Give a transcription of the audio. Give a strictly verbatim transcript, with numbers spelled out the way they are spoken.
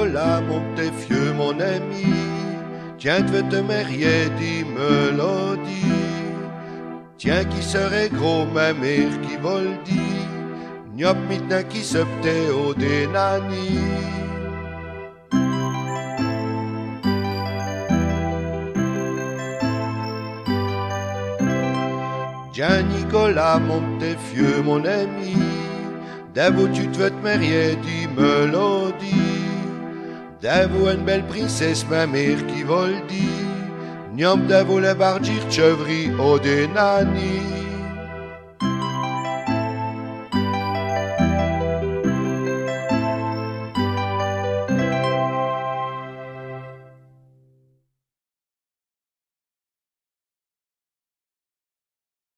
Nicolas, mon petit vieux, mon ami, tiens, tu veux te marier, dis-me l'odie. Tiens, qui serait gros, ma mère qui va le dire, n'y a maintenant qui se p'tait au dénani. Tiens, Nicolas, mon petit vieux, mon ami, d'avoue tu te veux te marier, dis-me l'odie. D'avoue une belle princesse, ma mère qui va le dire, Niom d'avoue le bardir chevri au dénani.